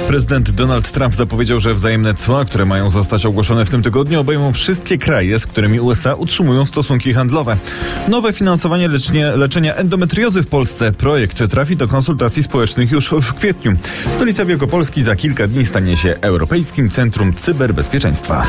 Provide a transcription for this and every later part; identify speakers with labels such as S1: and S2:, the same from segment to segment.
S1: Prezydent Donald Trump zapowiedział, że wzajemne cła, które mają zostać ogłoszone w tym tygodniu, obejmą wszystkie kraje, z którymi USA utrzymują stosunki handlowe. Nowe finansowanie leczenia endometriozy w Polsce. Projekt trafi do konsultacji społecznych już w kwietniu. Stolica Wielkopolski za kilka dni stanie się Europejskim Centrum Cyberbezpieczeństwa.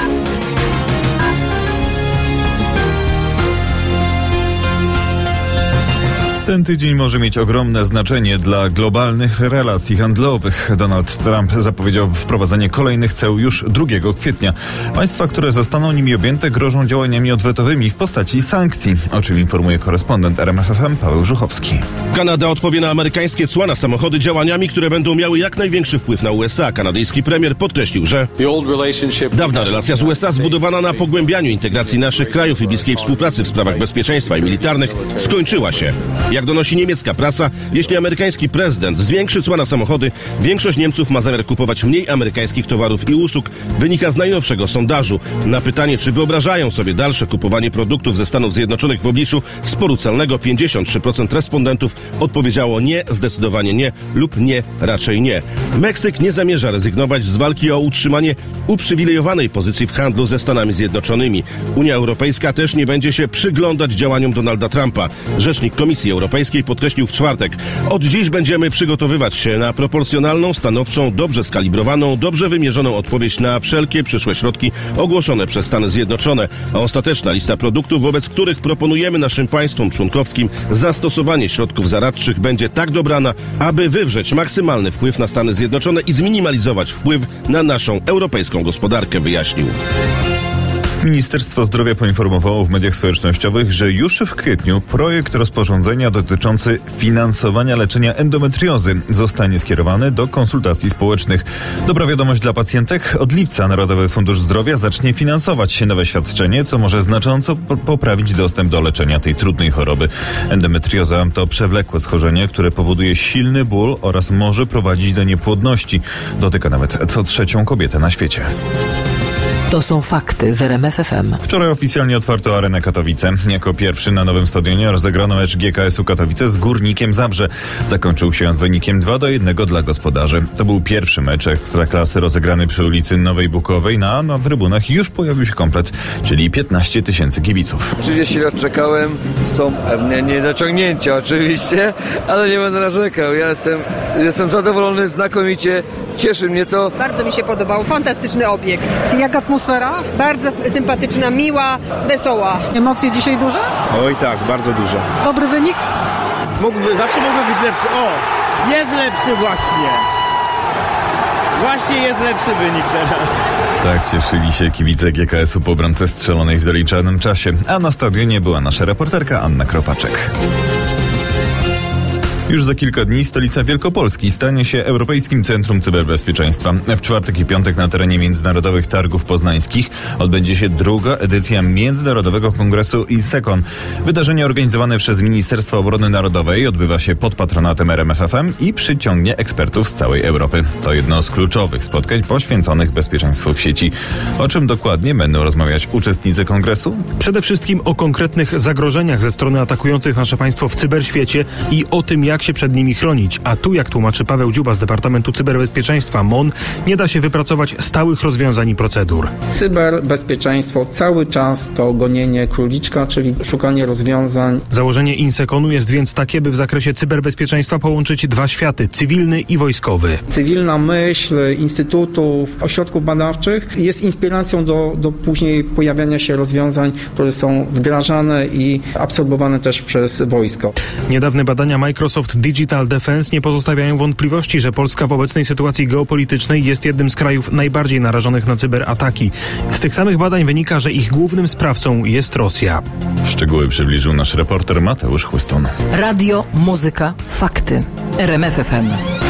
S1: Ten tydzień może mieć ogromne znaczenie dla globalnych relacji handlowych. Donald Trump zapowiedział wprowadzenie kolejnych ceł już 2 kwietnia. Państwa, które zostaną nimi objęte, grożą działaniami odwetowymi w postaci sankcji, o czym informuje korespondent RMF FM Paweł Żuchowski.
S2: Kanada odpowie na amerykańskie cła na samochody działaniami, które będą miały jak największy wpływ na USA. Kanadyjski premier podkreślił, że dawna relacja z USA, zbudowana na pogłębianiu integracji naszych krajów i bliskiej współpracy w sprawach bezpieczeństwa i militarnych, skończyła się. Jak donosi niemiecka prasa, jeśli amerykański prezydent zwiększy cła na samochody, większość Niemców ma zamiar kupować mniej amerykańskich towarów i usług, wynika z najnowszego sondażu. Na pytanie, czy wyobrażają sobie dalsze kupowanie produktów ze Stanów Zjednoczonych w obliczu sporu celnego, 53% respondentów odpowiedziało nie, zdecydowanie nie lub nie, raczej nie. Meksyk nie zamierza rezygnować z walki o utrzymanie uprzywilejowanej pozycji w handlu ze Stanami Zjednoczonymi. Unia Europejska też nie będzie się przyglądać działaniom Donalda Trumpa. Rzecznik Komisji Europejskiej podkreślił w czwartek: od dziś będziemy przygotowywać się na proporcjonalną, stanowczą, dobrze skalibrowaną, dobrze wymierzoną odpowiedź na wszelkie przyszłe środki ogłoszone przez Stany Zjednoczone, a ostateczna lista produktów, wobec których proponujemy naszym państwom członkowskim zastosowanie środków zaradczych, będzie tak dobrana, aby wywrzeć maksymalny wpływ na Stany Zjednoczone i zminimalizować wpływ na naszą europejską gospodarkę, wyjaśnił.
S1: Ministerstwo Zdrowia poinformowało w mediach społecznościowych, że już w kwietniu projekt rozporządzenia dotyczący finansowania leczenia endometriozy zostanie skierowany do konsultacji społecznych. Dobra wiadomość dla pacjentek: od lipca Narodowy Fundusz Zdrowia zacznie finansować nowe świadczenie, co może znacząco poprawić dostęp do leczenia tej trudnej choroby. Endometrioza to przewlekłe schorzenie, które powoduje silny ból oraz może prowadzić do niepłodności. Dotyka nawet co 3. kobietę na świecie.
S3: To są fakty w RMF FM.
S1: Wczoraj oficjalnie otwarto Arenę Katowice. Jako pierwszy na nowym stadionie rozegrano mecz GKS-u Katowice z Górnikiem Zabrze. Zakończył się wynikiem 2-1 dla gospodarzy. To był pierwszy mecz Ekstraklasy rozegrany przy ulicy Nowej Bukowej. Na trybunach już pojawił się komplet, czyli 15 000 kibiców.
S4: 30 lat czekałem, są pewne niedociągnięcia oczywiście, ale nie będę narzekał. Ja jestem zadowolony, znakomicie, cieszy mnie to.
S5: Bardzo mi się podobał, fantastyczny obiekt.
S6: Jak atmosfera?
S5: Bardzo sympatyczna, miła, wesoła.
S6: Emocje dzisiaj duże?
S7: Oj tak, bardzo duże.
S6: Dobry wynik?
S7: Zawsze mógłby być lepszy. O, jest lepszy właśnie. Właśnie jest lepszy wynik teraz.
S1: Tak cieszyli się kibice GKS-u po bramce strzelonej w doliczonym czasie. A na stadionie była nasza reporterka Anna Kropaczek. Już za kilka dni stolica Wielkopolski stanie się Europejskim Centrum Cyberbezpieczeństwa. W czwartek i piątek na terenie Międzynarodowych Targów Poznańskich odbędzie się 2. edycja Międzynarodowego Kongresu ISECON. Wydarzenie organizowane przez Ministerstwo Obrony Narodowej odbywa się pod patronatem RMF FM i przyciągnie ekspertów z całej Europy. To jedno z kluczowych spotkań poświęconych bezpieczeństwu w sieci. O czym dokładnie będą rozmawiać uczestnicy kongresu?
S8: Przede wszystkim o konkretnych zagrożeniach ze strony atakujących nasze państwo w cyberświecie i o tym, jak się przed nimi chronić. A tu, jak tłumaczy Paweł Dziuba z Departamentu Cyberbezpieczeństwa MON, nie da się wypracować stałych rozwiązań i procedur.
S9: Cyberbezpieczeństwo cały czas to gonienie króliczka, czyli szukanie rozwiązań.
S8: Założenie INSECON-u jest więc takie, by w zakresie cyberbezpieczeństwa połączyć 2 światy, cywilny i wojskowy.
S9: Cywilna myśl instytutów, ośrodków badawczych jest inspiracją do później pojawiania się rozwiązań, które są wdrażane i absorbowane też przez wojsko.
S8: Niedawne badania Microsoft Digital Defense nie pozostawiają wątpliwości, że Polska w obecnej sytuacji geopolitycznej jest jednym z krajów najbardziej narażonych na cyberataki. Z tych samych badań wynika, że ich głównym sprawcą jest Rosja.
S1: Szczegóły przybliżył nasz reporter Mateusz Chłystun.
S3: Radio, muzyka, fakty. RMF FM.